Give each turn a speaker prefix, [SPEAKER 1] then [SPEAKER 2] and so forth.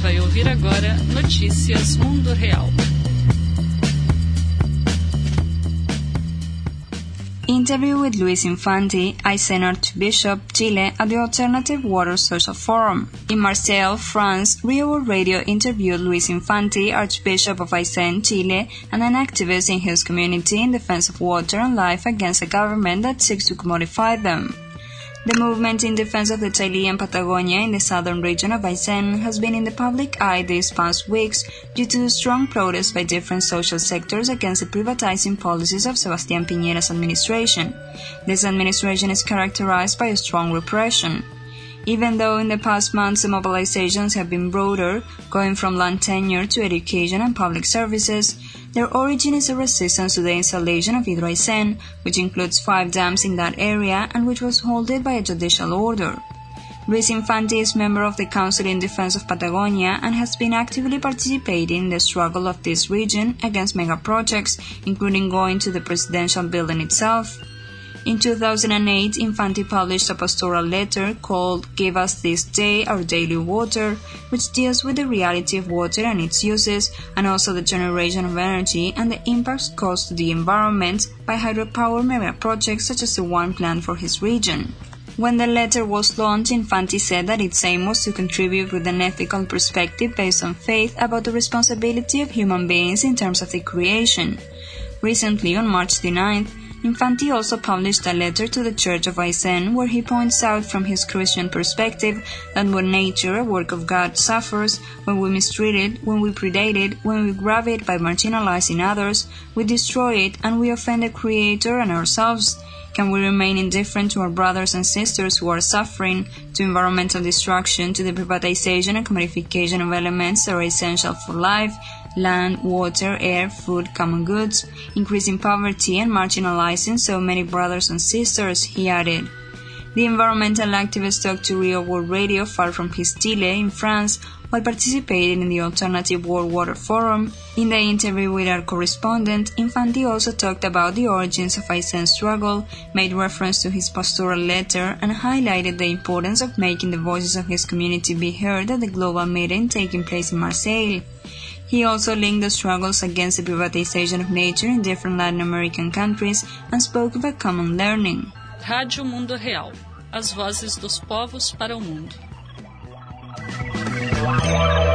[SPEAKER 1] vai ouvir agora Notícias Mundo Real.
[SPEAKER 2] Interview with Luis Infante, Aysén Archbishop, Chile, at the Alternative Water Social Forum. In Marseille, France, Real World Radio interviewed Luis Infante, Archbishop of Aysén, Chile, and an activist in his community in defense of water and life against a government that seeks to commodify them. The movement in defense of the Chilean Patagonia in the southern region of Aysén has been in the public eye these past weeks due to the strong protests by different social sectors against the privatizing policies of Sebastián Piñera's administration. This administration is characterized by a strong repression. Even though in the past months the mobilizations have been broader, going from land tenure to education and public services, their origin is a resistance to the installation of Hidro Aysén, which includes 5 dams in that area and which was halted by a judicial order. Luis Infante is member of the Council in Defense of Patagonia and has been actively participating in the struggle of this region against mega projects, including going to the presidential building itself. In 2008, Infante published a pastoral letter called Give Us This Day Our Daily Water, which deals with the reality of water and its uses, and also the generation of energy and the impacts caused to the environment by hydropower mega projects such as the one planned for his region. When the letter was launched, Infante said that its aim was to contribute with an ethical perspective based on faith about the responsibility of human beings in terms of the creation. Recently, on March the 9th, Infante also published a letter to the Church of Aysén where he points out from his Christian perspective that when nature, a work of God, suffers, when we mistreat it, when we predate it, when we grab it by marginalizing others, we destroy it and we offend the Creator and ourselves. Can we remain indifferent to our brothers and sisters who are suffering, to environmental destruction, to the privatization and commodification of elements that are essential for life, land, water, air, food, common goods, increasing poverty and marginalizing so many brothers and sisters, he added. The environmental activist talked to Real World Radio far from his Chile in France while participating in the Alternative World Water Forum. In the interview with our correspondent, Infante also talked about the origins of Aysén's struggle, made reference to his pastoral letter, and highlighted the importance of making the voices of his community be heard at the global meeting taking place in Marseille. He also linked the struggles against the privatization of nature in different Latin American countries and spoke of a common learning.
[SPEAKER 1] Rádio Mundo Real. As vozes dos povos para o mundo.